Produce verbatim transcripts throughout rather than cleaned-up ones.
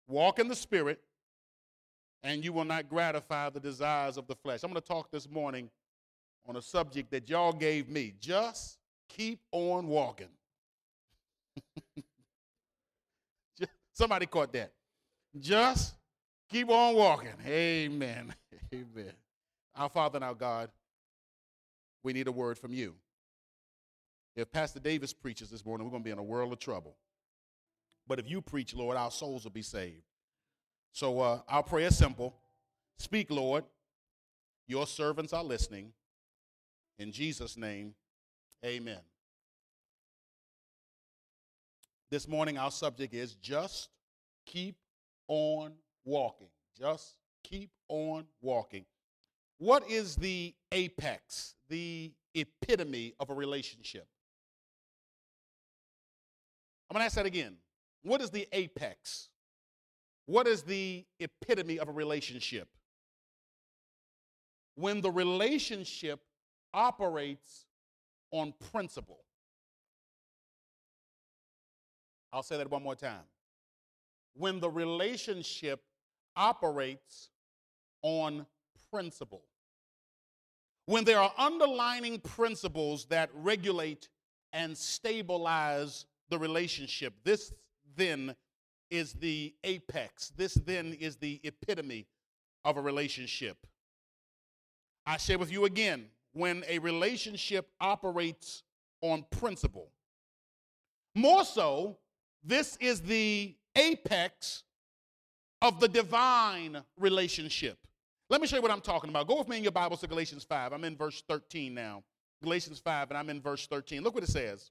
Walk in the Spirit, and you will not gratify the desires of the flesh. I'm going to talk this morning on a subject that y'all gave me. Just keep on walking. Somebody caught that. Just keep on walking. Amen. Amen. Our Father and our God, we need a word from you. If Pastor Davis preaches this morning, we're going to be in a world of trouble. But if you preach, Lord, our souls will be saved. So uh, our prayer is simple. Speak, Lord. Your servants are listening. In Jesus' name, amen. This morning, our subject is just keep on walking. Just keep on walking. What is the apex, the epitome of a relationship? I'm going to ask that again. What is the apex? What is the epitome of a relationship? When the relationship operates on principle. I'll say that one more time. When the relationship operates on principle. When there are underlying principles that regulate and stabilize the relationship, this then is the apex. This then is the epitome of a relationship. I share with you again, when a relationship operates on principle. More so, this is the apex of the divine relationship. Let me show you what I'm talking about. Go with me in your Bibles to Galatians five. I'm in verse thirteen now. Galatians five, and I'm in verse thirteen. Look what it says.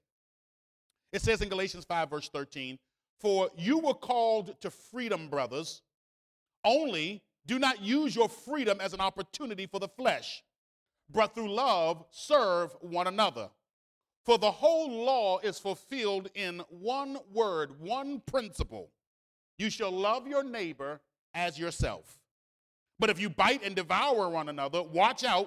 It says in Galatians five, verse thirteen, "For you were called to freedom, brothers, only do not use your freedom as an opportunity for the flesh, but through love serve one another. For the whole law is fulfilled in one word, one principle. You shall love your neighbor as yourself. But if you bite and devour one another, watch out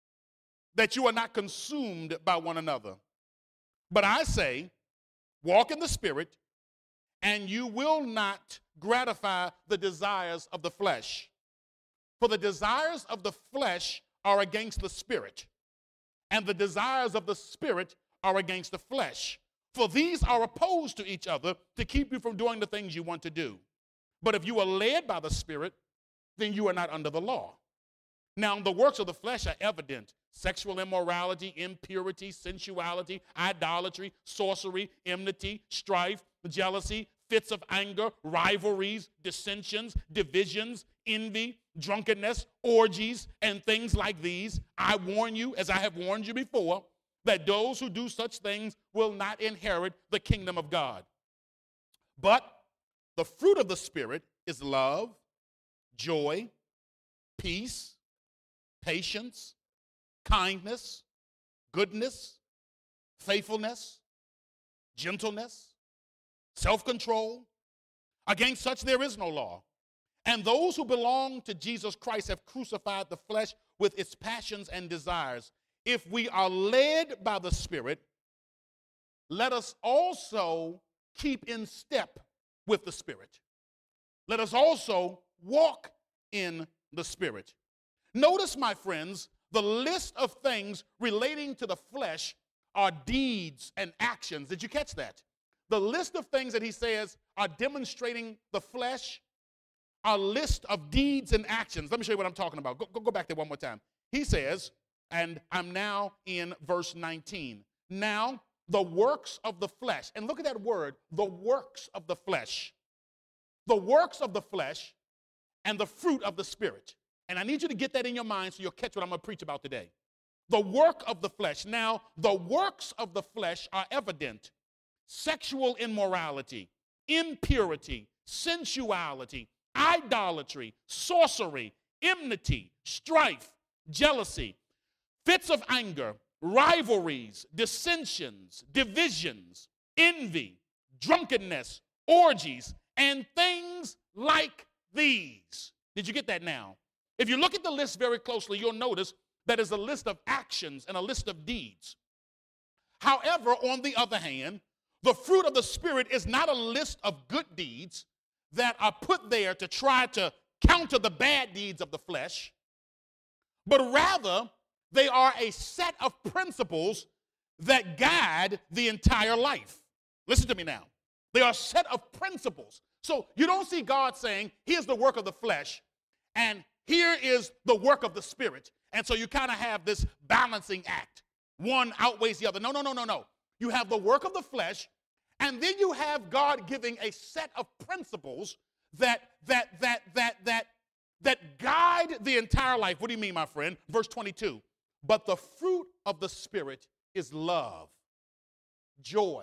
that you are not consumed by one another. But I say, walk in the Spirit, and you will not gratify the desires of the flesh. For the desires of the flesh are against the Spirit, and the desires of the Spirit are against the flesh. For these are opposed to each other to keep you from doing the things you want to do. But if you are led by the Spirit, then you are not under the law. Now, the works of the flesh are evident: sexual immorality, impurity, sensuality, idolatry, sorcery, enmity, strife, jealousy, fits of anger, rivalries, dissensions, divisions, envy, drunkenness, orgies, and things like these. I warn you, as I have warned you before, that those who do such things will not inherit the kingdom of God. But the fruit of the Spirit is love, joy, peace, patience, kindness, goodness, faithfulness, gentleness, self-control. Against such there is no law. And those who belong to Jesus Christ have crucified the flesh with its passions and desires. If we are led by the Spirit, let us also keep in step with the Spirit. Let us also walk in the Spirit. Notice, my friends, the list of things relating to the flesh are deeds and actions. Did you catch that? The list of things that he says are demonstrating the flesh are a list of deeds and actions. Let me show you what I'm talking about. Go, go, go back there one more time. He says, and I'm now in verse nineteen. Now, the works of the flesh. And look at that word, the works of the flesh. The works of the flesh and the fruit of the Spirit. And I need you to get that in your mind so you'll catch what I'm going to preach about today. The work of the flesh. Now, the works of the flesh are evident: sexual immorality, impurity, sensuality, idolatry, sorcery, enmity, strife, jealousy, fits of anger, rivalries, dissensions, divisions, envy, drunkenness, orgies, and things like these. Did you get that now? If you look at the list very closely, you'll notice that is a list of actions and a list of deeds. However, on the other hand, the fruit of the Spirit is not a list of good deeds, that are put there to try to counter the bad deeds of the flesh, but rather they are a set of principles that guide the entire life. Listen to me now. They are a set of principles. So you don't see God saying, here's the work of the flesh, and here is the work of the spirit. And so you kind of have this balancing act. One outweighs the other. No, no, no, no, no. You have the work of the flesh, and then you have God giving a set of principles that that that that that that guide the entire life. What do you mean, my friend? Verse twenty-two. But the fruit of the Spirit is love, joy,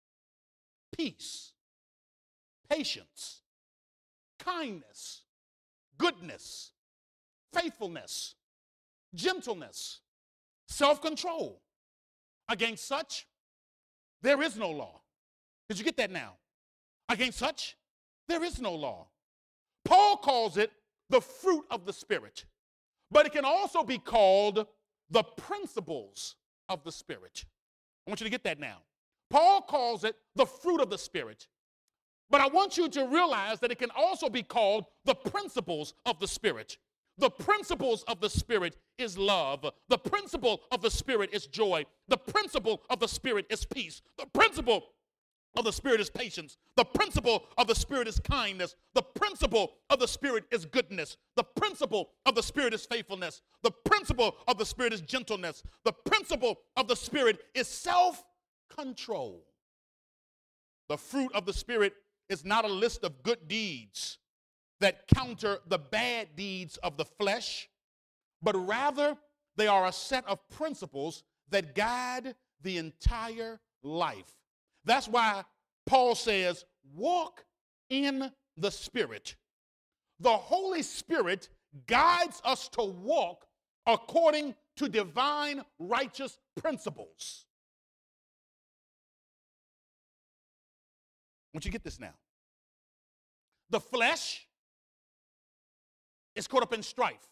peace, patience, kindness, goodness, faithfulness, gentleness, self-control. Against such, there is no law. Did you get that now? Against such, there is no law. Paul calls it the fruit of the Spirit, but it can also be called the principles of the Spirit. I want you to get that now. Paul calls it the fruit of the Spirit, but I want you to realize that it can also be called the principles of the Spirit. The principles of the Spirit is love. The principle of the Spirit is joy. The principle of the Spirit is peace. The principle of the Spirit is patience. The principle of the Spirit is kindness. The principle of the Spirit is goodness. The principle of the Spirit is faithfulness. The principle of the Spirit is gentleness. The principle of the Spirit is self-control. The fruit of the Spirit is not a list of good deeds that counter the bad deeds of the flesh, but rather they are a set of principles that guide the entire life. That's why Paul says, walk in the Spirit. The Holy Spirit guides us to walk according to divine righteous principles. I want you to get this now. The flesh is caught up in strife.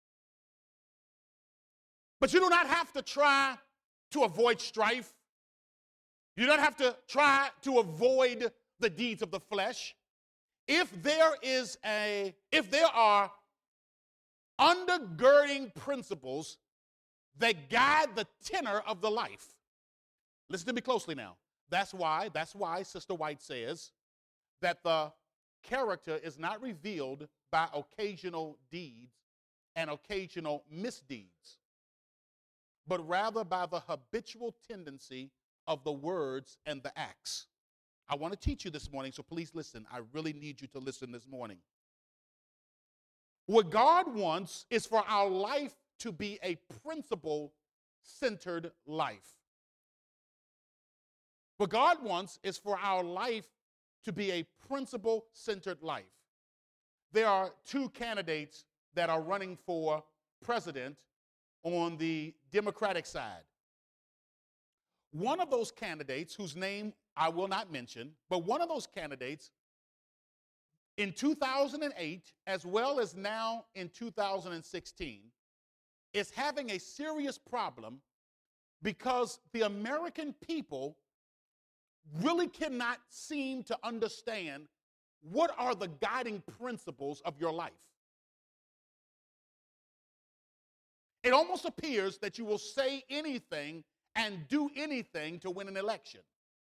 But you do not have to try to avoid strife. You don't have to try to avoid the deeds of the flesh. If there is a, if there are undergirding principles that guide the tenor of the life. Listen to me closely now. That's why, that's why Sister White says that the character is not revealed by occasional deeds and occasional misdeeds, but rather by the habitual tendency of the words and the acts. I want to teach you this morning, so please listen. I really need you to listen this morning. What God wants is for our life to be a principle-centered life. What God wants is for our life to be a principle-centered life. There are two candidates that are running for president on the Democratic side. One of those candidates, whose name I will not mention, but one of those candidates in two thousand eight, as well as now in two thousand sixteen, is having a serious problem because the American people really cannot seem to understand what are the guiding principles of your life. It almost appears that you will say anything and do anything to win an election.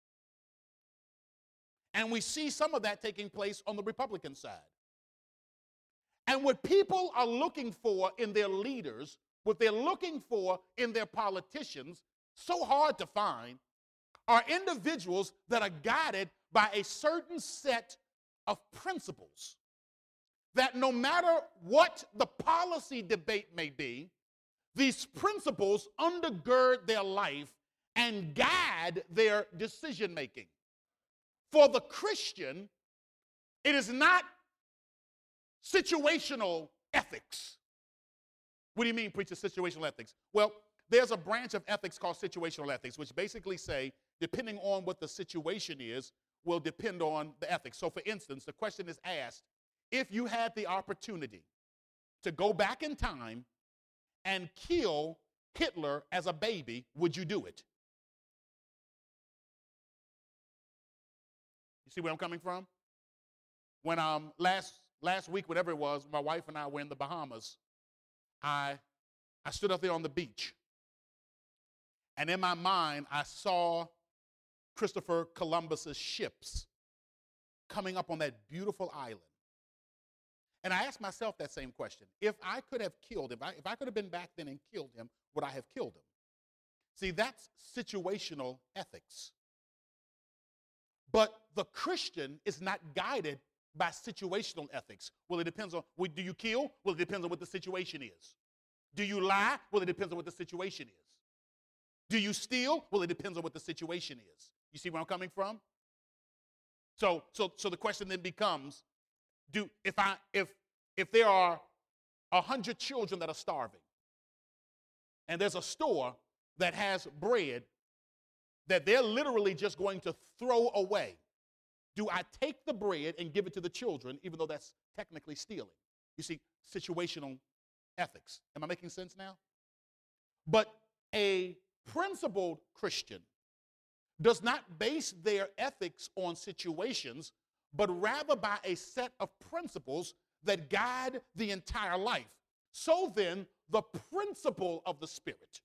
And we see some of that taking place on the Republican side. And what people are looking for in their leaders, what they're looking for in their politicians, so hard to find, are individuals that are guided by a certain set of principles. That no matter what the policy debate may be, these principles undergird their life and guide their decision making. For the Christian, it is not situational ethics. What do you mean, preacher, situational ethics? Well, there's a branch of ethics called situational ethics, which basically say, depending on what the situation is, will depend on the ethics. So, for instance, the question is asked, if you had the opportunity to go back in time and kill Hitler as a baby, would you do it? You see where I'm coming from? When um last last week, whatever it was, my wife and I were in the Bahamas. I I stood up there on the beach, and in my mind, I saw Christopher Columbus's ships coming up on that beautiful island. And I asked myself that same question. If I could have killed him, if I, if I could have been back then and killed him, would I have killed him? See, that's situational ethics. But the Christian is not guided by situational ethics. Well, it depends on, well, do you kill? Well, it depends on what the situation is. Do you lie? Well, it depends on what the situation is. Do you steal? Well, it depends on what the situation is. You see where I'm coming from? So, so, so the question then becomes, do if I if if there are a hundred children that are starving, and there's a store that has bread that they're literally just going to throw away, do I take the bread and give it to the children, even though that's technically stealing? You see, situational ethics. Am I making sense now? But a principled Christian does not base their ethics on situations, but rather by a set of principles that guide the entire life. So then, the principle of the Spirit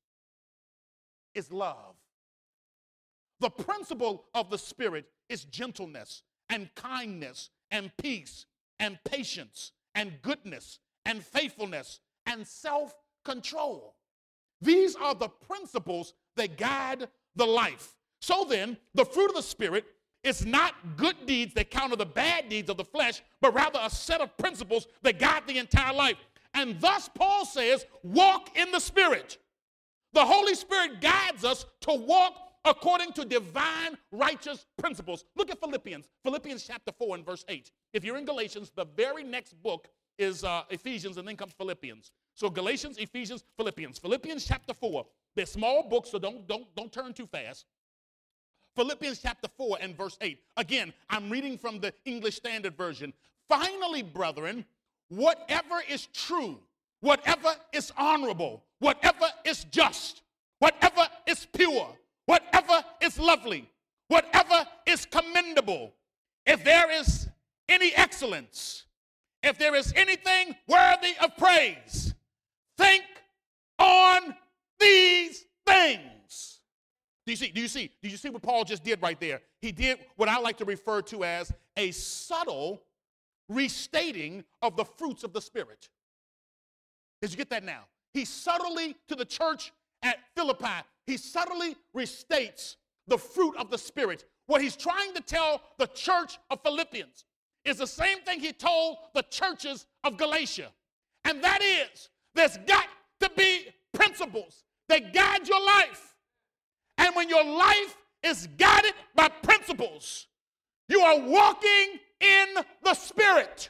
is love. The principle of the Spirit is gentleness and kindness and peace and patience and goodness and faithfulness and self-control. These are the principles that guide the life. So then, the fruit of the Spirit is not good deeds that counter the bad deeds of the flesh, but rather a set of principles that guide the entire life. And thus, Paul says, walk in the Spirit. The Holy Spirit guides us to walk according to divine righteous principles. Look at Philippians, Philippians chapter four and verse eight. If you're in Galatians, the very next book is uh, Ephesians, and then comes Philippians. So Galatians, Ephesians, Philippians. Philippians chapter four. They're small books, so don't, don't, don't turn too fast. Philippians chapter four and verse eight. Again, I'm reading from the English Standard Version. Finally, brethren, whatever is true, whatever is honorable, whatever is just, whatever is pure, whatever is lovely, whatever is commendable, if there is any excellence, if there is anything worthy of praise, think on these things. Do you see? Do you see? Do you see what Paul just did right there? He did what I like to refer to as a subtle restating of the fruits of the Spirit. Did you get that now? He subtly, to the church at Philippi, he subtly restates the fruit of the Spirit. What he's trying to tell the church of Philippians is the same thing he told the churches of Galatia. And that is, there's got to be principles that guide your life. And when your life is guided by principles, you are walking in the Spirit.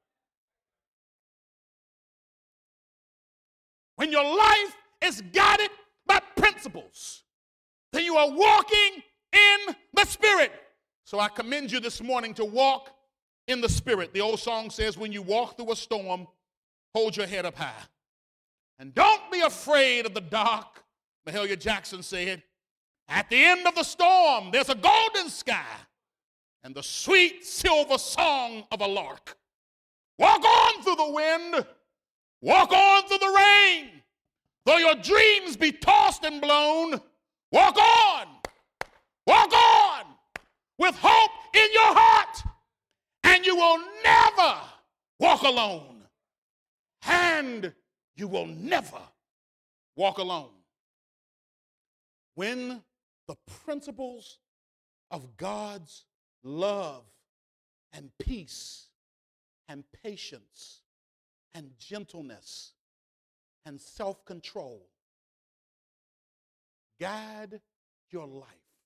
When your life is guided by principles, then you are walking in the Spirit. So I commend you this morning to walk in the Spirit. The old song says, when you walk through a storm, hold your head up high. And don't be afraid of the dark. Mahalia Jackson said, at the end of the storm, there's a golden sky and the sweet silver song of a lark. Walk on through the wind. Walk on through the rain. Though your dreams be tossed and blown, walk on. Walk on with hope in your heart, and you will never walk alone. And you will never walk alone. When the principles of God's love and peace and patience and gentleness and self-control guide your life,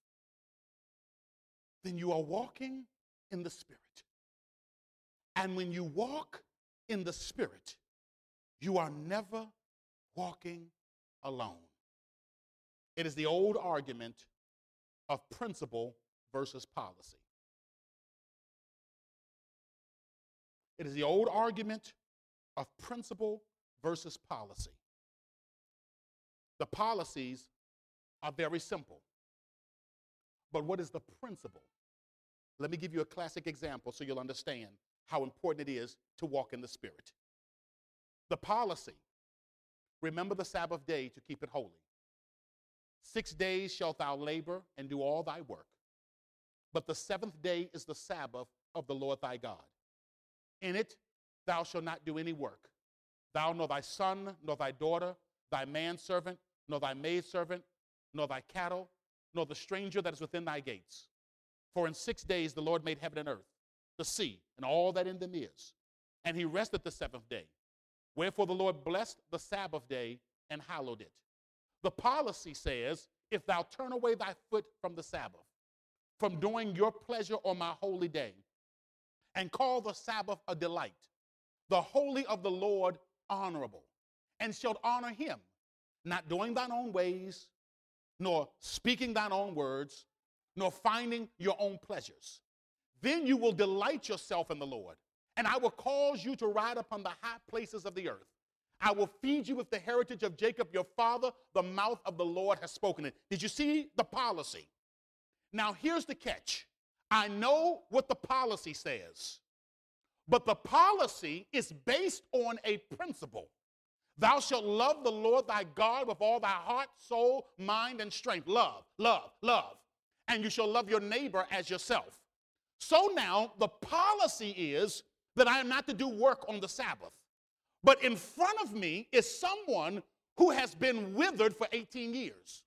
then you are walking in the Spirit. And when you walk in the Spirit, you are never walking alone. It is the old argument of principle versus policy. It is the old argument of principle versus policy. The policies are very simple. But what is the principle? Let me give you a classic example so you'll understand. how important it is to walk in the Spirit. The policy, remember the Sabbath day to keep it holy. Six days shalt thou labor and do all thy work. But the seventh day is the Sabbath of the Lord thy God. In it thou shalt not do any work. Thou, nor thy son, nor thy daughter, thy manservant, nor thy maidservant, nor thy cattle, nor the stranger that is within thy gates. For in six days the Lord made heaven and earth, the sea, and all that in them is. And he rested the seventh day. Wherefore the Lord blessed the Sabbath day and hallowed it. The policy says, if thou turn away thy foot from the Sabbath, from doing your pleasure on my holy day, and call the Sabbath a delight, the holy of the Lord honorable, and shalt honor him, not doing thine own ways, nor speaking thine own words, nor finding your own pleasures. Then you will delight yourself in the Lord, and I will cause you to ride upon the high places of the earth. I will feed you with the heritage of Jacob your father. The mouth of the Lord has spoken it. Did you see the policy? Now here's the catch. I know what the policy says, but the policy is based on a principle. Thou shalt love the Lord thy God with all thy heart, soul, mind, and strength. Love, love, love. And you shall love your neighbor as yourself. So now the policy is that I am not to do work on the Sabbath. But in front of me is someone who has been withered for eighteen years.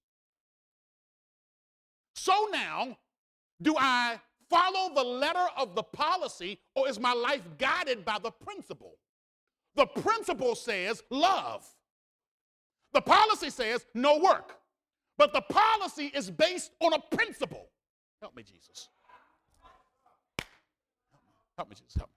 So now, do I follow the letter of the policy, or is my life guided by the principle? The principle says love. The policy says no work. But the policy is based on a principle. Help me, Jesus. Help me, Jesus. Help me.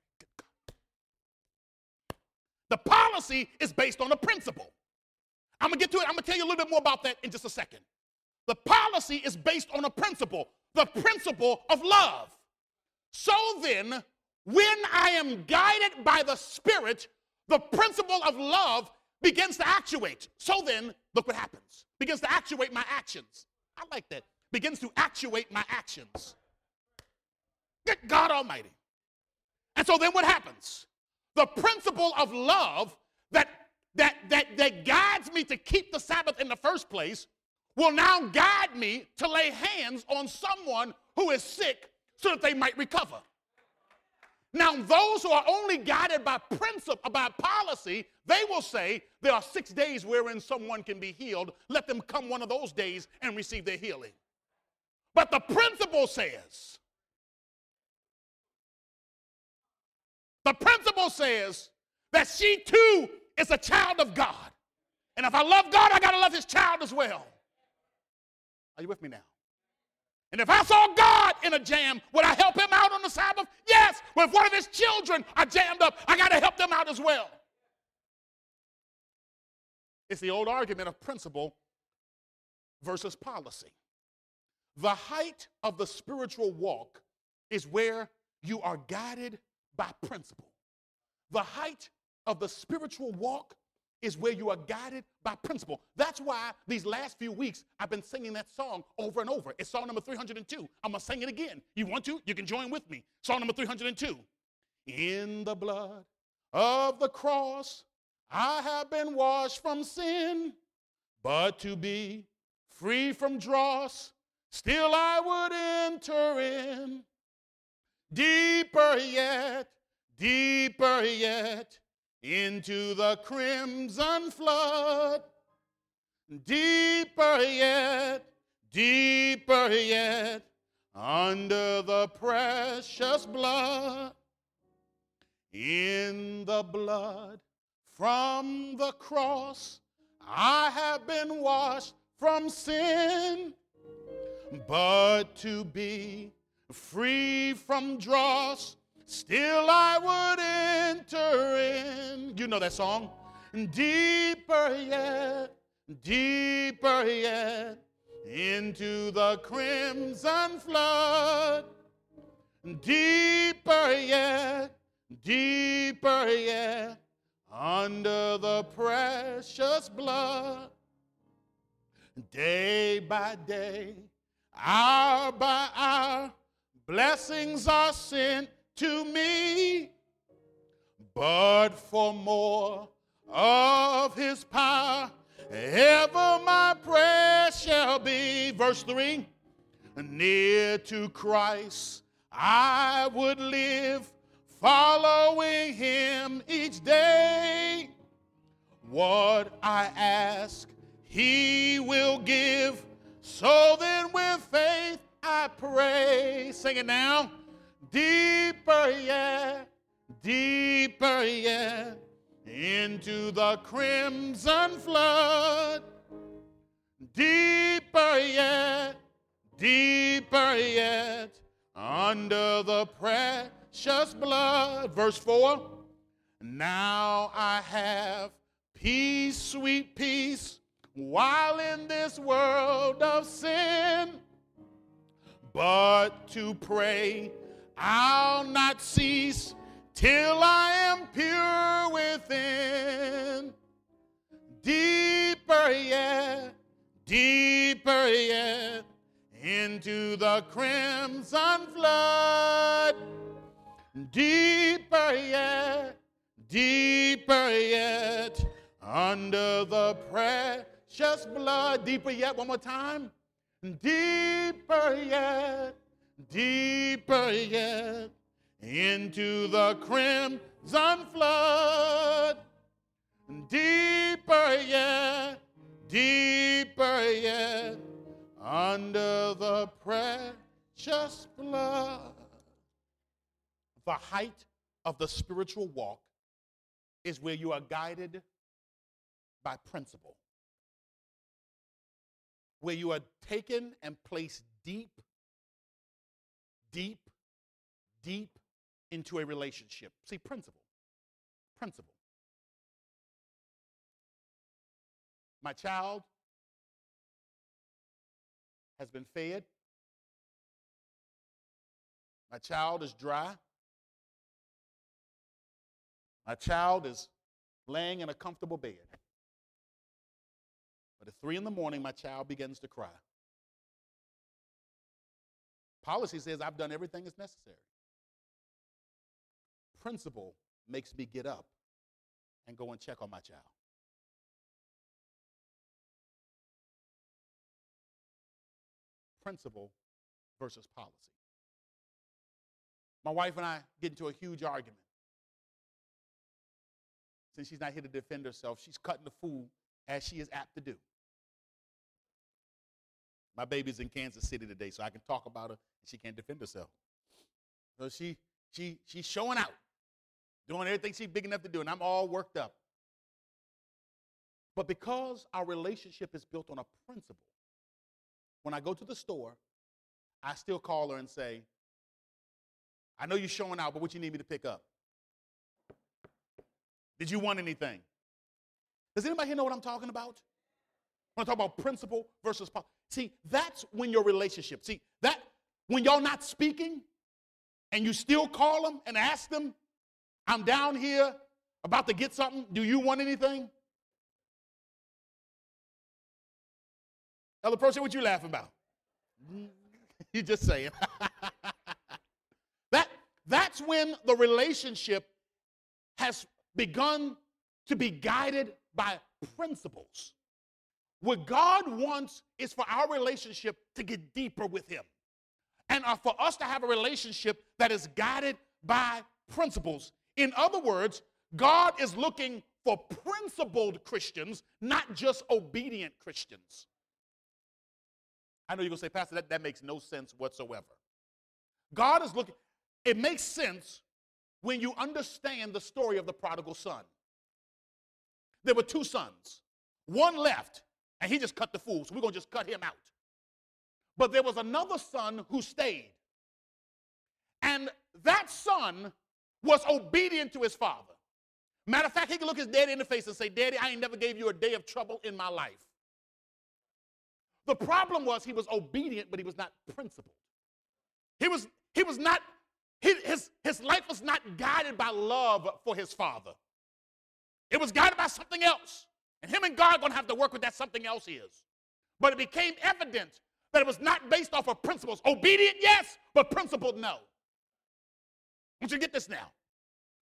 The policy is based on a principle. I'm going to get to it. I'm going to tell you a little bit more about that in just a second. The policy is based on a principle, the principle of love. So then, when I am guided by the Spirit, the principle of love begins to actuate. So then, look what happens. Begins to actuate my actions. I like that. Begins to actuate my actions. Good God Almighty. And so then what happens? The principle of love that, that, that, that guides me to keep the Sabbath in the first place will now guide me to lay hands on someone who is sick so that they might recover. Now, those who are only guided by principle, by policy, they will say there are six days wherein someone can be healed. Let them come one of those days and receive their healing. But the principle says, the principle says that she too is a child of God. And if I love God, I got to love his child as well. Are you with me now? And if I saw God in a jam, would I help him out on the Sabbath? Yes. But if one of his children are jammed up, I got to help them out as well. It's the old argument of principle versus policy. The height of the spiritual walk is where you are guided by principle. The height of the spiritual walk is where you are guided by principle. That's why these last few weeks I've been singing that song over and over. It's song number three hundred two. I'm going to sing it again. You want to? You can join with me. Song number three hundred two. In the blood of the cross, I have been washed from sin, but to be free from dross, still I would enter in. Deeper yet, deeper yet, into the crimson flood. Deeper yet, deeper yet, under the precious blood. In the blood from the cross, I have been washed from sin, but to be free from dross, still I would enter in. You know that song? Deeper yet, deeper yet, into the crimson flood. Deeper yet, deeper yet, under the precious blood. Day by day, hour by hour, blessings are sent to me. but for more of his power, ever my prayer shall be. Verse three, near to Christ I would live, following him each day. What I ask, he will give. So then with faith I pray. Sing it now. Deeper yet, deeper yet, into the crimson flood. Deeper yet, deeper yet, under the precious blood. Verse four, now I have peace, sweet peace, while in this world of sin. But to pray I'll not cease till I am pure within. Deeper yet, deeper yet, into the crimson flood. Deeper yet, deeper yet, under the precious blood. Deeper yet, one more time. Deeper yet, deeper yet, into the crimson flood. Deeper yet, deeper yet, under the precious blood. The height of the spiritual walk is where you are guided by principle, where you are taken and placed deep, deep, deep into a relationship. See, principle, principle. My child has been fed. My child is dry. My child is laying in a comfortable bed. But at three in the morning, my child begins to cry. Policy says I've done everything that's necessary. Principle makes me get up and go and check on my child. Principle versus policy. My wife and I get into a huge argument. Since she's not here to defend herself, she's cutting the food as she is apt to do. My baby's in Kansas City today, so I can talk about her, and she can't defend herself. So she, she, she's showing out, doing everything she's big enough to do, and I'm all worked up. But because our relationship is built on a principle, when I go to the store, I still call her and say, I know you're showing out, but what you need me to pick up? Did you want anything? Does anybody here know what I'm talking about? When I talk about principle versus policy. See, that's when your relationship, see, that when y'all not speaking and you still call them and ask them, I'm down here about to get something, do you want anything? Other person, what you laughing about? You just saying. that, that's when the relationship has begun to be guided by principles. What God wants is for our relationship to get deeper with him. And uh, for us to have a relationship that is guided by principles. In other words, God is looking for principled Christians, not just obedient Christians. I know you're going to say, Pastor, that, that makes no sense whatsoever. God is looking, it makes sense when you understand the story of the prodigal son. There were two sons. One left, and he just cut the fool, so we're going to just cut him out. But there was another son who stayed. And that son was obedient to his father. Matter of fact, he could look his daddy in the face and say, Daddy, I ain't never gave you a day of trouble in my life. The problem was he was obedient, but he was not principled. He was, he was not, he, his, his life was not guided by love for his father. It was guided by something else. And him and God are going to have to work with that something else is. But it became evident that it was not based off of principles. Obedient, yes, but principled, no. I want you to get this now.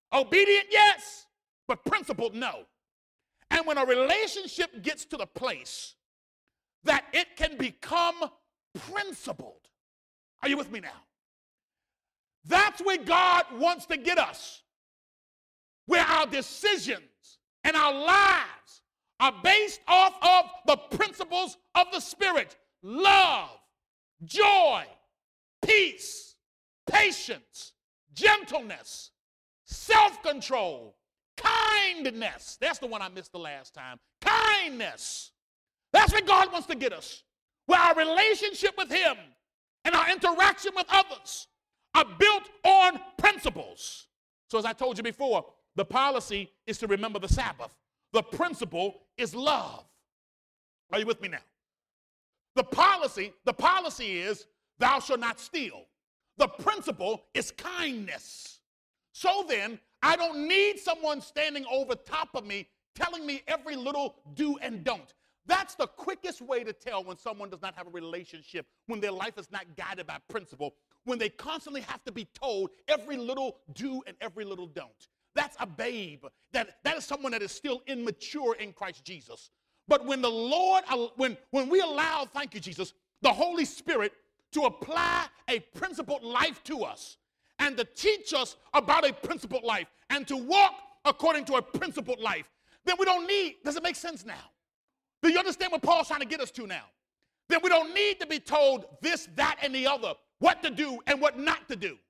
Obedient, yes, but principled, no. And when a relationship gets to the place that it can become principled, are you with me now? That's where God wants to get us, where our decisions and our lives are based off of the principles of the Spirit: love, joy, peace, patience, gentleness, self-control, kindness. That's the one I missed the last time. Kindness. That's where God wants to get us, where our relationship with Him and our interaction with others are built on principles. So as I told you before, the policy is to remember the Sabbath. The principle is love. Are you with me now? The policy, the policy is thou shalt not steal. The principle is kindness. So then, I don't need someone standing over top of me telling me every little do and don't. That's the quickest way to tell when someone does not have a relationship, when their life is not guided by principle, when they constantly have to be told every little do and every little don't. That's a babe. That, that is someone that is still immature in Christ Jesus. But when the Lord, when, when we allow, thank you, Jesus, the Holy Spirit to apply a principled life to us and to teach us about a principled life and to walk according to a principled life, then we don't need, does it make sense now? Do you understand what Paul's trying to get us to now? Then we don't need to be told this, that, and the other, what to do and what not to do.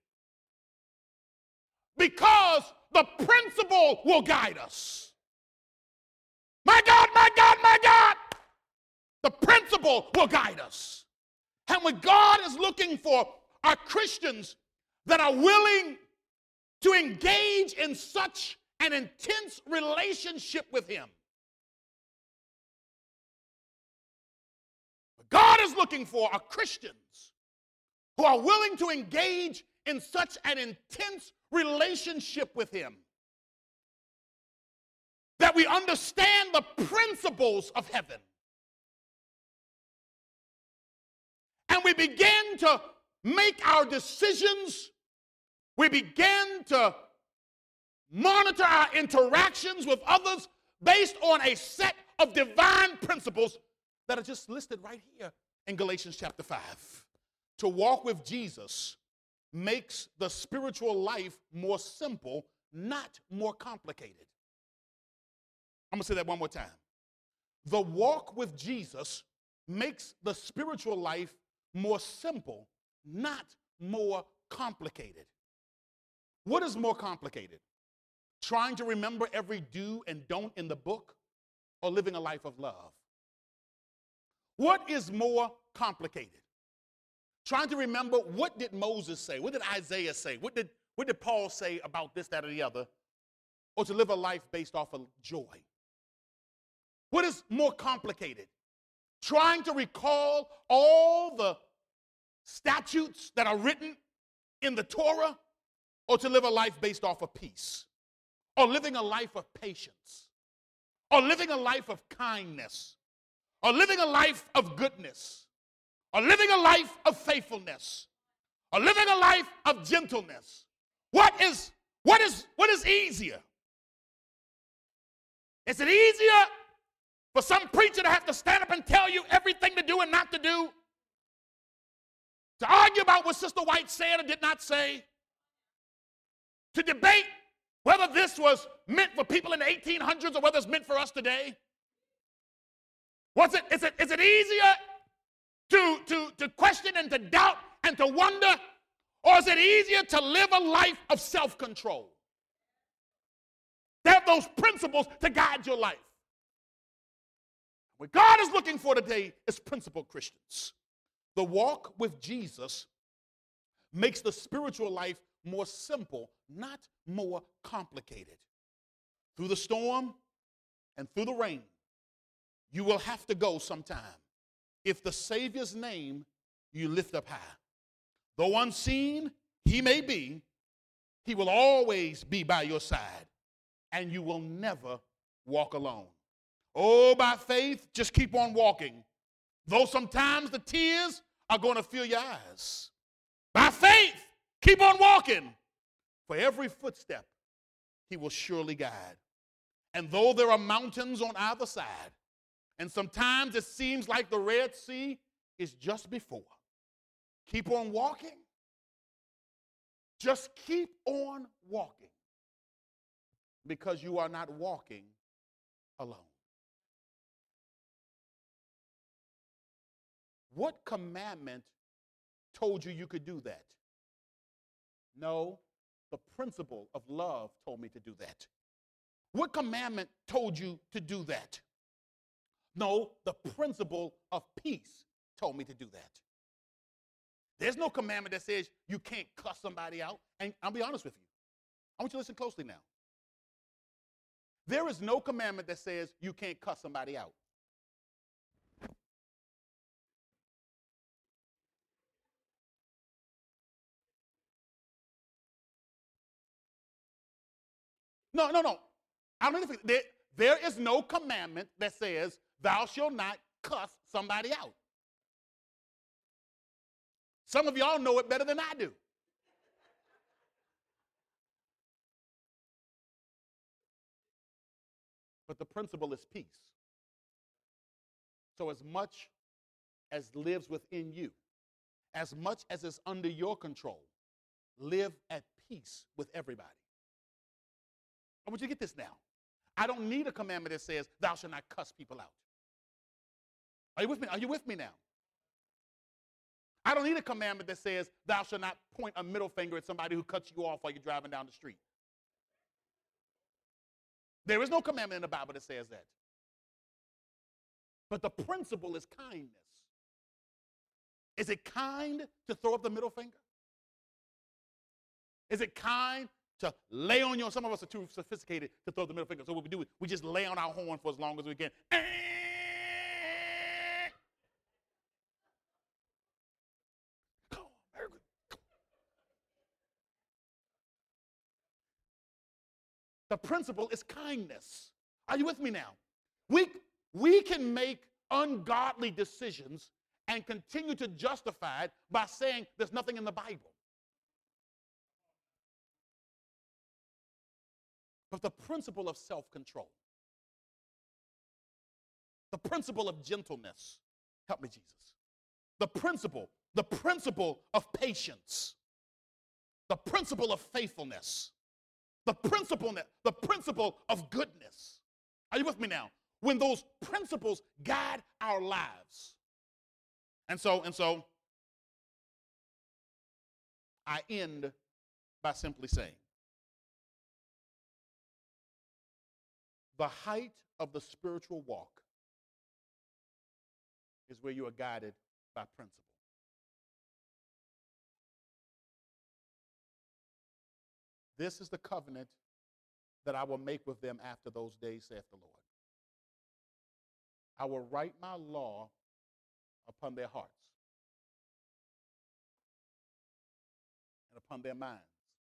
Because the principle will guide us. My God, my God, my God. The principle will guide us. And what God is looking for are Christians that are willing to engage in such an intense relationship with Him. What God is looking for are Christians who are willing to engage in such an intense relationship with Him that we understand the principles of heaven. And we begin to make our decisions. We begin to monitor our interactions with others based on a set of divine principles that are just listed right here in Galatians chapter five. To walk with Jesus makes the spiritual life more simple, not more complicated. I'm going to say that one more time. The walk with Jesus makes the spiritual life more simple, not more complicated. What is more complicated? Trying to remember every do and don't in the book, or living a life of love? What is more complicated? Trying to remember, what did Moses say? What did Isaiah say? What did, what did Paul say about this, that, or the other? Or to live a life based off of joy? What is more complicated? Trying to recall all the statutes that are written in the Torah, or to live a life based off of peace, or living a life of patience, or living a life of kindness, or living a life of goodness, or living a life of faithfulness, or living a life of gentleness? What is, what is, what is easier? Is it easier for some preacher to have to stand up and tell you everything to do and not to do? To argue about what Sister White said or did not say? To debate whether this was meant for people in the eighteen hundreds or whether it's meant for us today? Was it, is it, is it easier to, to, to question and to doubt and to wonder? Or is it easier to live a life of self-control? To have those principles to guide your life? What God is looking for today is principled Christians. The walk with Jesus makes the spiritual life more simple, not more complicated. Through the storm and through the rain, you will have to go sometime. If the Savior's name you lift up high, though unseen he may be, he will always be by your side, and you will never walk alone. Oh, by faith, just keep on walking. Though sometimes the tears are going to fill your eyes. By faith, keep on walking. For every footstep he will surely guide. And though there are mountains on either side, and sometimes it seems like the Red Sea is just before, keep on walking. Just keep on walking, because you are not walking alone. What commandment told you you could do that? No, the principle of love told me to do that. What commandment told you to do that? No, the principle of peace told me to do that. There's no commandment that says you can't cuss somebody out. And I'll be honest with you. I want you to listen closely now. There is no commandment that says you can't cuss somebody out. No, no, no. I don't think there, there is no commandment that says thou shalt not cuss somebody out. Some of y'all know it better than I do. But the principle is peace. So as much as lives within you, as much as is under your control, live at peace with everybody. I want you to get this now. I don't need a commandment that says thou shalt not cuss people out. Are you with me? Are you with me now? I don't need a commandment that says thou shalt not point a middle finger at somebody who cuts you off while you're driving down the street. There is no commandment in the Bible that says that. But the principle is kindness. Is it kind to throw up the middle finger? Is it kind to lay on your, some of us are too sophisticated to throw the middle finger. So what we do is we just lay on our horn for as long as we can. Come on, very good. The principle is kindness. Are you with me now? We, we can make ungodly decisions and continue to justify it by saying there's nothing in the Bible. But the principle of self-control, the principle of gentleness, help me, Jesus. The principle, the principle of patience, the principle of faithfulness, the principle, the principle of goodness. Are you with me now? When those principles guide our lives. And so, and so, I end by simply saying, the height of the spiritual walk is where you are guided by principle. This is the covenant that I will make with them after those days, saith the Lord. I will write my law upon their hearts and upon their minds.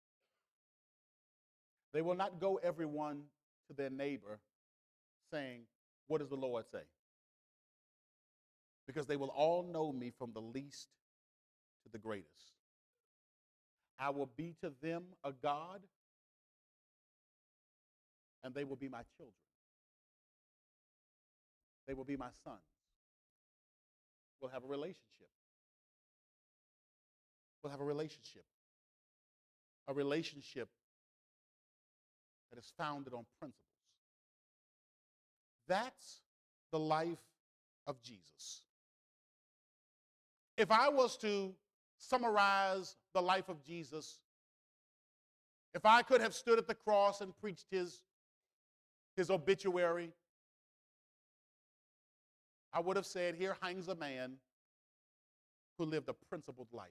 They will not go everyone to their neighbor saying, what does the Lord say? Because they will all know me from the least to the greatest. I will be to them a God, and they will be my children. They will be my sons. We'll have a relationship. We'll have a relationship. A relationship that is founded on principles. That's the life of Jesus. If I was to summarize the life of Jesus, if I could have stood at the cross and preached his, his obituary, I would have said, here hangs a man who lived a principled life.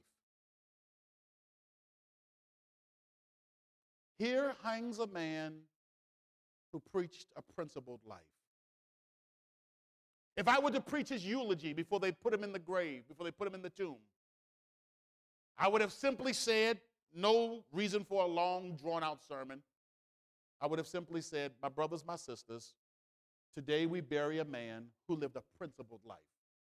Here hangs a man who preached a principled life. If I were to preach his eulogy before they put him in the grave, before they put him in the tomb, I would have simply said, no reason for a long, drawn-out sermon. I would have simply said, my brothers, my sisters, today we bury a man who lived a principled life.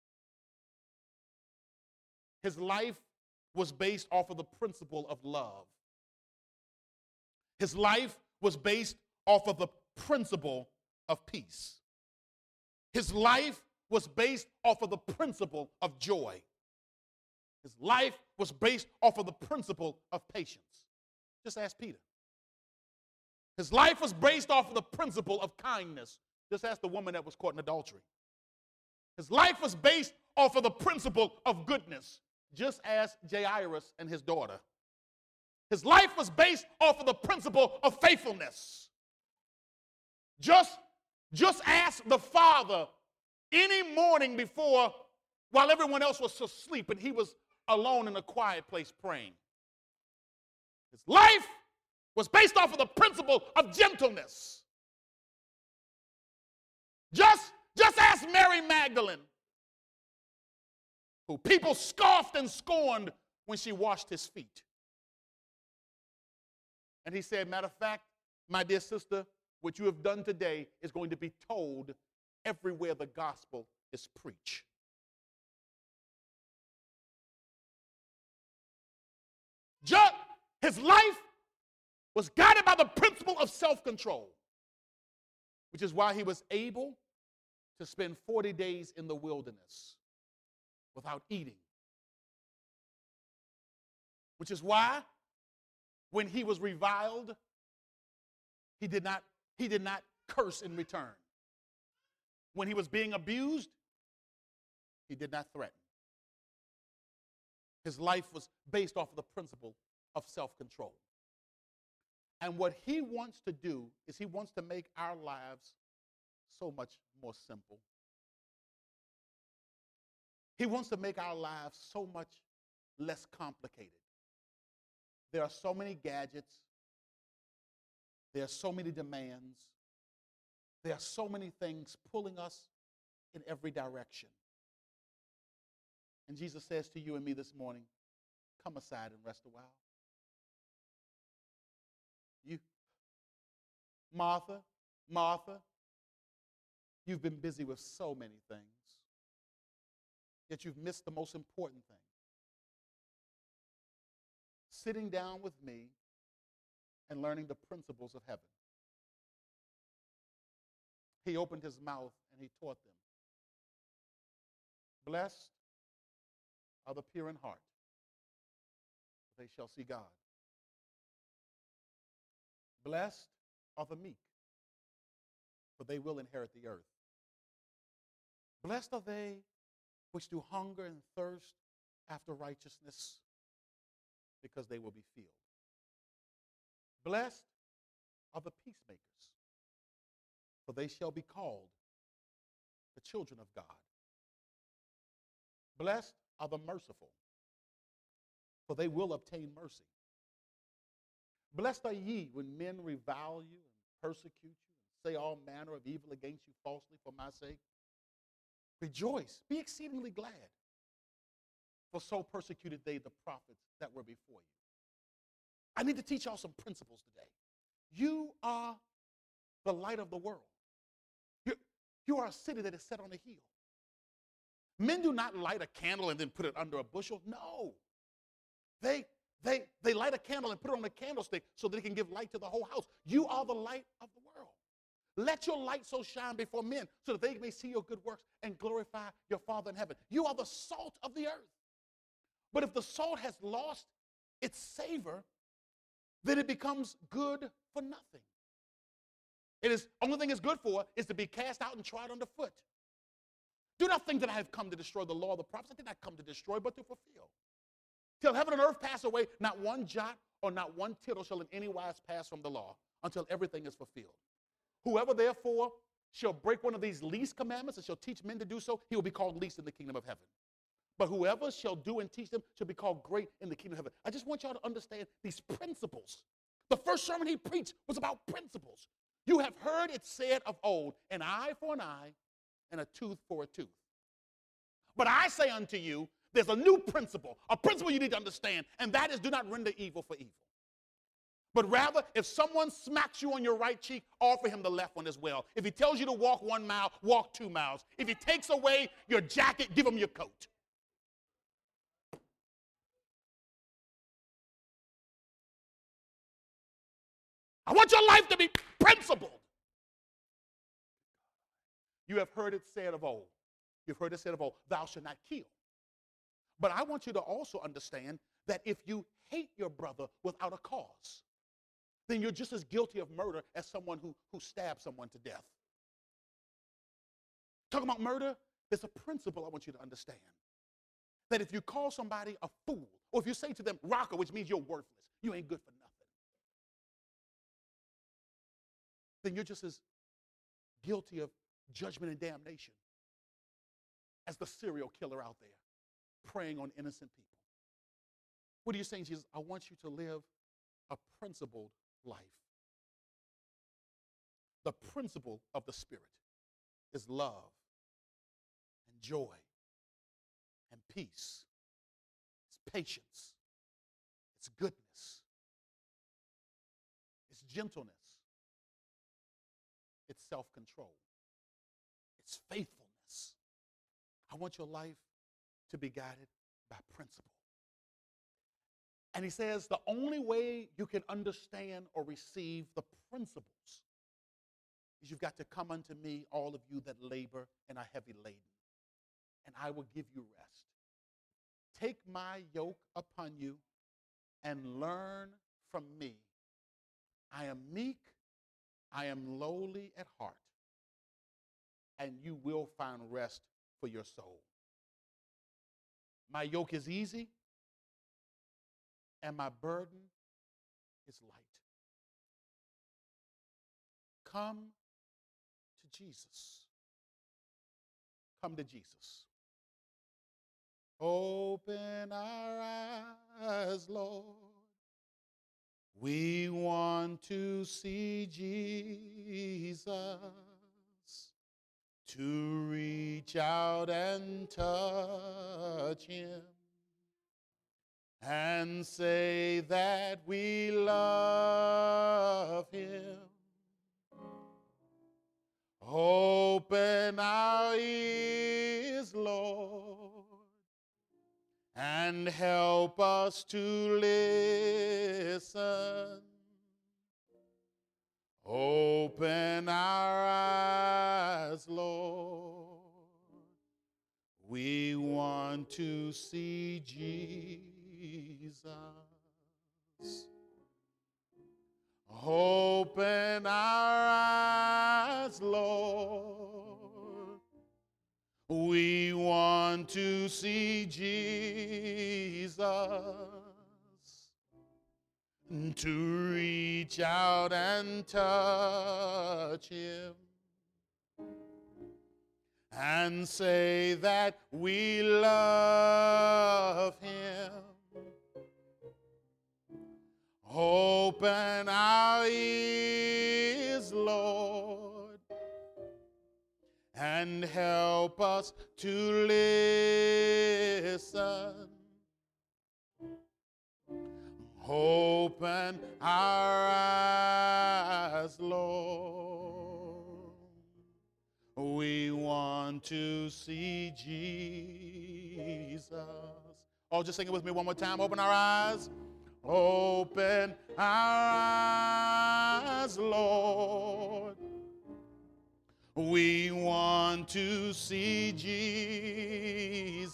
His life was based off of the principle of love. His life was based off of the principle of peace. His life was based off of the principle of joy. His life was based off of the principle of patience. Just ask Peter. His life was based off of the principle of kindness. Just ask the woman that was caught in adultery. His life was based off of the principle of goodness. Just ask Jairus and his daughter. His life was based off of the principle of faithfulness. Just, just ask the father any morning before, while everyone else was asleep and he was alone in a quiet place praying. His life was based off of the principle of gentleness. Just, just ask Mary Magdalene, who people scoffed and scorned when she washed his feet. And he said, matter of fact, my dear sister, what you have done today is going to be told everywhere the gospel is preached. Just, his life was guided by the principle of self-control, which is why he was able to spend forty days in the wilderness without eating. Which is why when he was reviled, he did not, he did not curse in return. When he was being abused, he did not threaten. His life was based off of the principle of self-control. And what he wants to do is he wants to make our lives so much more simple. He wants to make our lives so much less complicated. There are so many gadgets. There are so many demands. There are so many things pulling us in every direction. And Jesus says to you and me this morning, come aside and rest a while. You, Martha, Martha, you've been busy with so many things, yet you've missed the most important thing. Sitting down with me and learning the principles of heaven. He opened his mouth and he taught them. Blessed are the pure in heart, for they shall see God. Blessed are the meek, for they will inherit the earth. Blessed are they which do hunger and thirst after righteousness, because they will be filled. Blessed are the peacemakers, for they shall be called the children of God. Blessed are the merciful, for they will obtain mercy. Blessed are ye when men revile you and persecute you and say all manner of evil against you falsely for my sake. Rejoice, be exceedingly glad, for so persecuted they the prophets that were before you. I need to teach y'all some principles today. You are the light of the world. You, you are a city that is set on a hill. Men do not light a candle and then put it under a bushel. No. They, they, they light a candle and put it on a candlestick so that it can give light to the whole house. You are the light of the world. Let your light so shine before men so that they may see your good works and glorify your Father in heaven. You are the salt of the earth. But if the salt has lost its savor, then it becomes good for nothing. It is, only thing it's good for is to be cast out and trod underfoot. Do not think that I have come to destroy the law of the prophets. I did not come to destroy, but to fulfill. Till heaven and earth pass away, not one jot or not one tittle shall in any wise pass from the law until everything is fulfilled. Whoever therefore shall break one of these least commandments and shall teach men to do so, he will be called least in the kingdom of heaven. But whoever shall do and teach them shall be called great in the kingdom of heaven. I just want y'all to understand these principles. The first sermon he preached was about principles. You have heard it said of old, an eye for an eye and a tooth for a tooth. But I say unto you, there's a new principle, a principle you need to understand, and that is do not render evil for evil. But rather, if someone smacks you on your right cheek, offer him the left one as well. If he tells you to walk one mile, walk two miles. If he takes away your jacket, give him your coat. I want your life to be principled. You have heard it said of old. You've heard it said of old, thou shalt not kill. But I want you to also understand that if you hate your brother without a cause, then you're just as guilty of murder as someone who, who stabbed someone to death. Talking about murder, there's a principle I want you to understand. That if you call somebody a fool, or if you say to them, rocker, which means you're worthless, you ain't good for nothing, then you're just as guilty of judgment and damnation as the serial killer out there preying on innocent people. What are you saying, Jesus? I want you to live a principled life. The principle of the Spirit is love and joy and peace. It's patience. It's goodness. It's gentleness. It's self-control. It's faithfulness. I want your life to be guided by principle. And he says the only way you can understand or receive the principles is you've got to come unto me, all of you that labor and are heavy laden, and I will give you rest. Take my yoke upon you and learn from me. I am meek, I am lowly at heart, and you will find rest for your soul. My yoke is easy, and my burden is light. Come to Jesus. Come to Jesus. Open our eyes, Lord. We want to see Jesus, to reach out and touch him and say that we love him. Open our ears, Lord, and help us to listen. Open our eyes, Lord. We want to see Jesus. Open our eyes, Lord. We want to see Jesus, to reach out and touch him and say that we love him. Open our ears, Lord, and help us to listen. Open our eyes, Lord. We want to see Jesus. Oh, just sing it with me one more time. Open our eyes. Open our eyes, Lord. We want to see Jesus,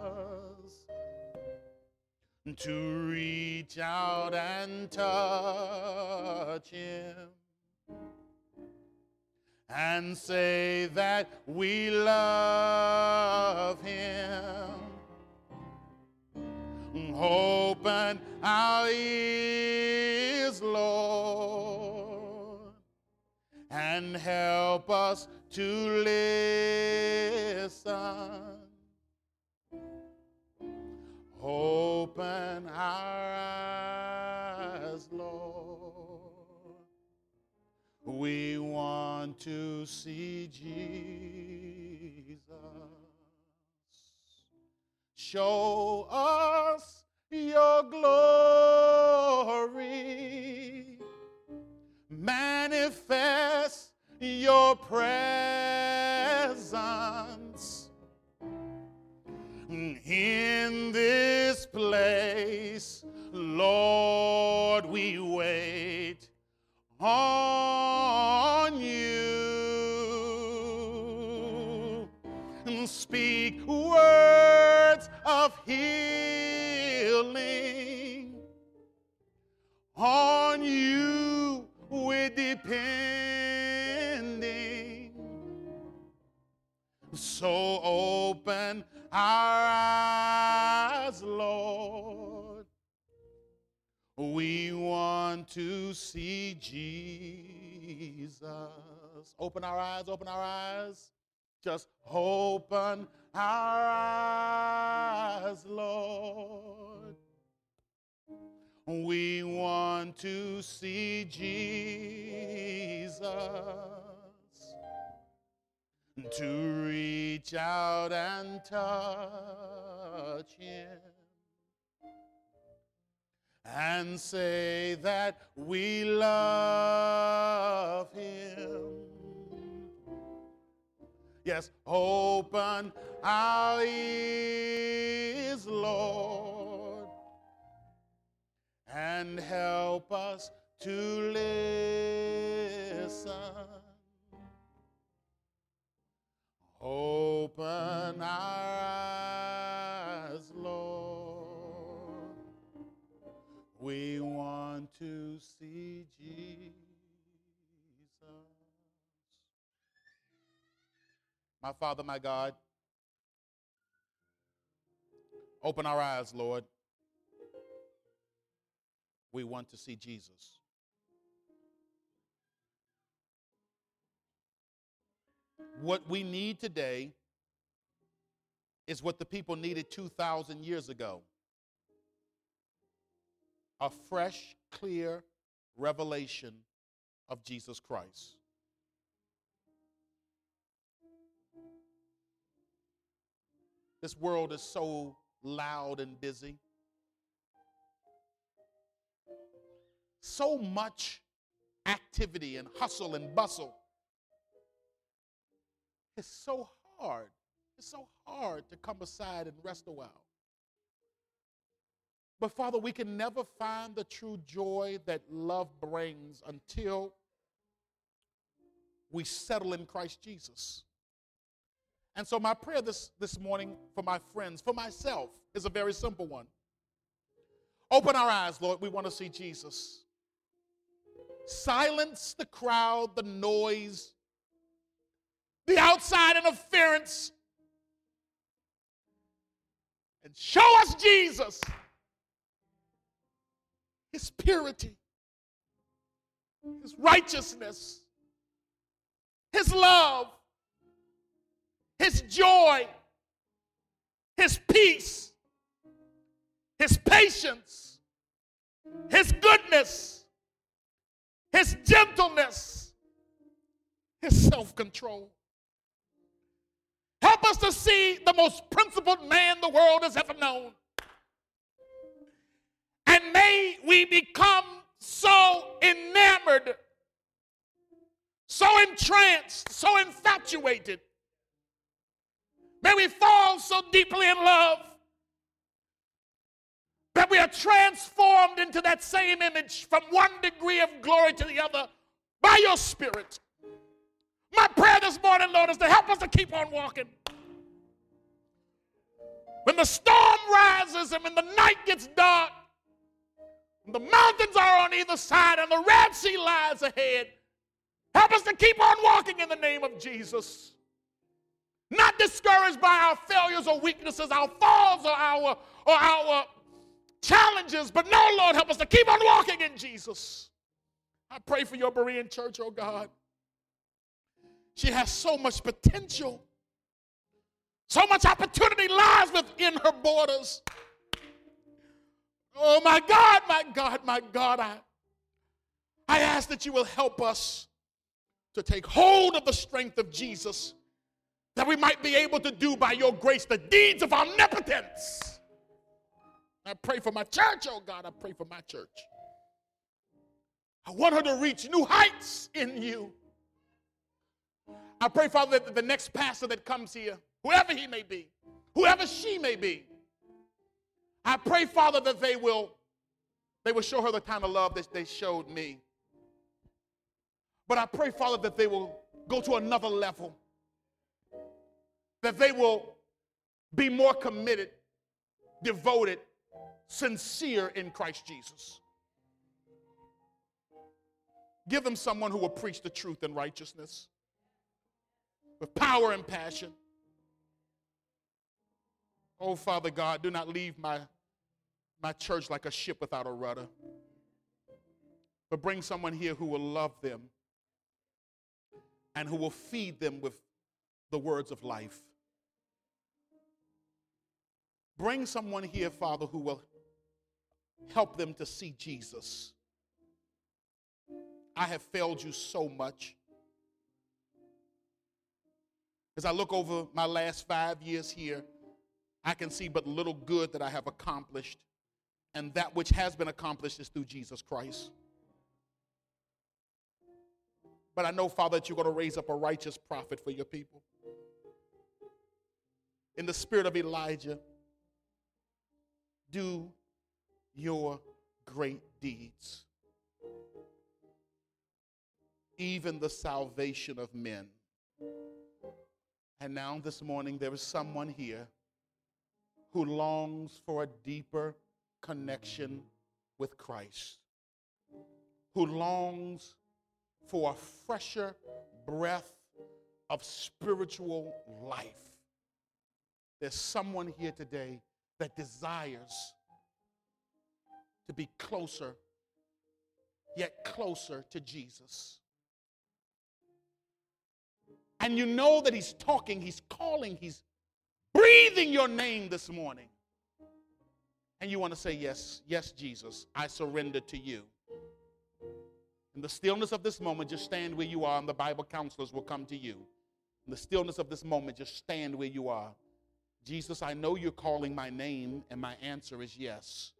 to reach out and touch him and say that we love him. Open our ears, Lord, and help us to listen. Open our eyes, Lord. We want to see Jesus. Show us your glory. Manifest your presence in this place. Lord, we wait on you. Speak words of healing. On you we're depending. So open our eyes, Lord. We want to see Jesus. Open our eyes, open our eyes. Just open our eyes, Lord. We want to see Jesus. To reach out and touch him. And say that we love him. Yes, open our ears, Lord, and help us to listen. Open our eyes, Lord. We want to see Jesus. My Father, my God, open our eyes, Lord. We want to see Jesus. What we need today is what the people needed two thousand years ago. A fresh, clear revelation of Jesus Christ. This world is so loud and busy. So much activity and hustle and bustle. It's so hard. It's so hard to come aside and rest a while. But Father, we can never find the true joy that love brings until we settle in Christ Jesus. And so my prayer this, this morning for my friends, for myself, is a very simple one. Open our eyes, Lord. We want to see Jesus. Silence the crowd, the noise, the outside interference, and show us Jesus, his purity, his righteousness, his love, his joy, his peace, his patience, his goodness, his gentleness, his self-control. Help us to see the most principled man the world has ever known. And may we become so enamored, so entranced, so infatuated. May we fall so deeply in love that we are transformed into that same image from one degree of glory to the other by your Spirit. My prayer this morning, Lord, is to help us to keep on walking. When the storm rises and when the night gets dark, when the mountains are on either side and the Red Sea lies ahead, help us to keep on walking in the name of Jesus. Not discouraged by our failures or weaknesses, our falls or our, or our challenges, but no, Lord, help us to keep on walking in Jesus. I pray for your Berean church, oh God. She has so much potential. So much opportunity lies within her borders. Oh, my God, my God, my God, I, I ask that you will help us to take hold of the strength of Jesus, that we might be able to do by your grace the deeds of omnipotence. I pray for my church, oh God, I pray for my church. I want her to reach new heights in you. I pray, Father, that the next pastor that comes here, whoever he may be, whoever she may be, I pray, Father, that they will, they will show her the kind of love that they showed me. But I pray, Father, that they will go to another level, that they will be more committed, devoted, sincere in Christ Jesus. Give them someone who will preach the truth and righteousness with power and passion. Oh, Father God, do not leave my, my church like a ship without a rudder, but bring someone here who will love them and who will feed them with the words of life. Bring someone here, Father, who will help them to see Jesus. I have failed you so much. As I look over my last five years here, I can see but little good that I have accomplished, and that which has been accomplished is through Jesus Christ. But I know, Father, that you're going to raise up a righteous prophet for your people. In the spirit of Elijah, do your great deeds, even the salvation of men. And now this morning there is someone here who longs for a deeper connection with Christ, who longs for a fresher breath of spiritual life. There's someone here today that desires to be closer, yet closer to Jesus. And you know that he's talking, he's calling, he's breathing your name this morning. And you want to say, yes, yes, Jesus, I surrender to you. In the stillness of this moment, just stand where you are, and the Bible counselors will come to you. In the stillness of this moment, just stand where you are. Jesus, I know you're calling my name, and my answer is yes.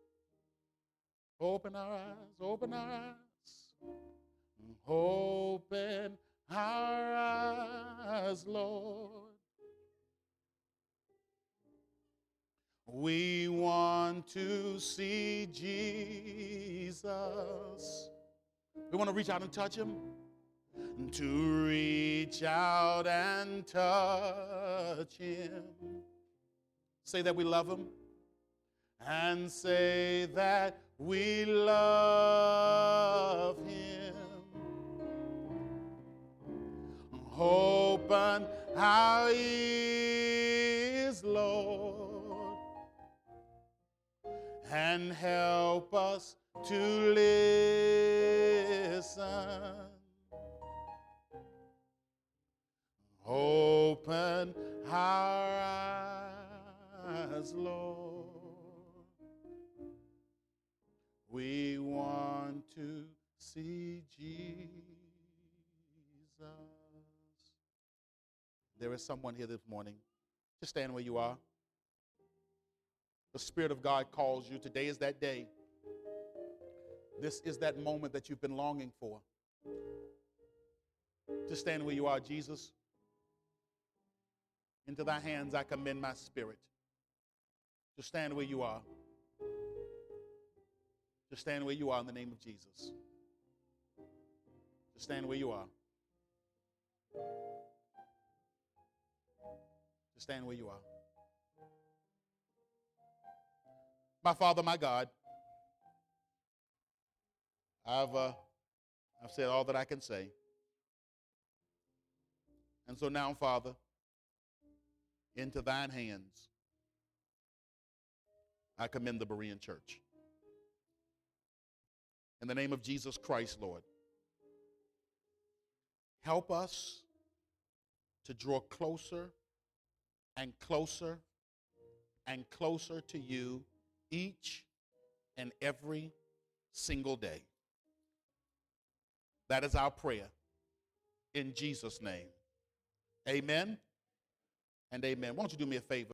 Open our eyes, open our eyes, open our eyes, Lord. We want to see Jesus. We want to reach out and touch him. To reach out and touch him. Say that we love him. And say that we love him. Open our ears, Lord, and help us to listen. Open our eyes, Lord. We want to see Jesus. There is someone here this morning. Just stand where you are. The Spirit of God calls you. Today is that day. This is that moment that you've been longing for. Just stand where you are, Jesus. Into thy hands I commend my spirit. Just stand where you are. Just stand where you are in the name of Jesus. Just stand where you are. Just stand where you are. My Father, my God, I've, uh, I've said all that I can say. And so now, Father, into thine hands, I commend the Berean Church. In the name of Jesus Christ, Lord, help us to draw closer and closer and closer to you each and every single day. That is our prayer. In Jesus' name, amen and amen. Why don't you do me a favor?